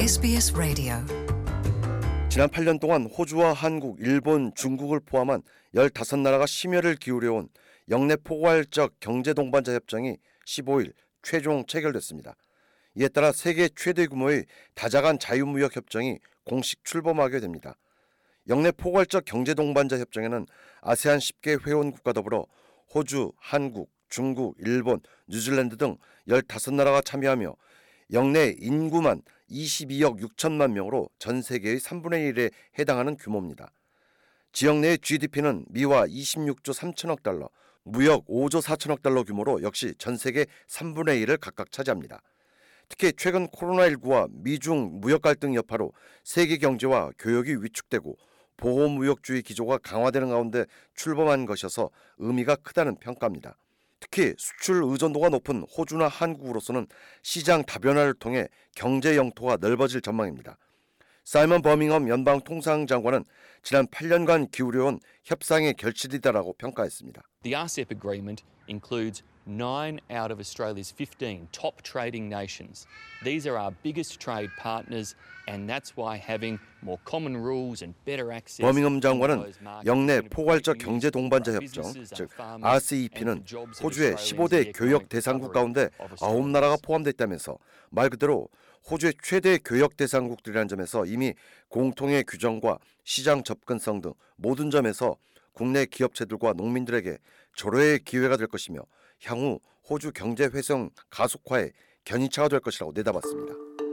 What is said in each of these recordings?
SBS Radio. 지난 8년 동안 호주와 한국, 일본, 중국을 포함한 15나라가 심혈을 기울여온 영내 포괄적 경제동반자 협정이 15일 최종 체결됐습니다. 이에 따라 세계 최대 규모의 다자간 자유무역 협정이 공식 출범하게 됩니다. 영내 포괄적 경제동반자 협정에는 아세안 10개 회원국과 더불어 호주, 한국, 중국, 일본, 뉴질랜드 등 15나라가 참여하며 영내 인구만 22억 6천만 명으로 전 세계의 3분의 1에 해당하는 규모입니다. 지역 내의 GDP는 미화 26조 3천억 달러, 무역 5조 4천억 달러 규모로 역시 전 세계 3분의 1을 각각 차지합니다. 특히 최근 코로나19와 미중 무역 갈등 여파로 세계 경제와 교역이 위축되고 보호무역주의 기조가 강화되는 가운데 출범한 것이어서 의미가 크다는 평가입니다. 특히 수출 의존도가 높은 호주나 한국으로서는 시장 다변화를 통해 경제 영토가 넓어질 전망입니다. 사이먼 버밍엄 연방통상장관은 지난 8년간 기울여온 협상의 결실이다라고 평가했습니다. The RCEP agreement includes 9 out of Australia's 15 top trading nations. These are our biggest trade partners, and that's why having more common rules and better access. 버밍엄 장관은 영내 포괄적 경제 동반자 협정, 즉 RCEP는 호주의 15대 교역 대상국 가운데 9나라가 포함됐다면서 말 그대로 호주의 최대 교역 대상국들이라는 점에서 이미 공통의 규정과 시장 접근성 등 모든 점에서 국내 기업체들과 농민들에게 조례의 기회가 될 것이며 향후 호주 경제 회생 가속화에 견인차가 될 것이라고 내다봤습니다.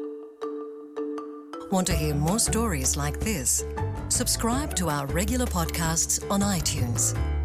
Want to hear more stories like this? Subscribe to our regular podcasts on iTunes.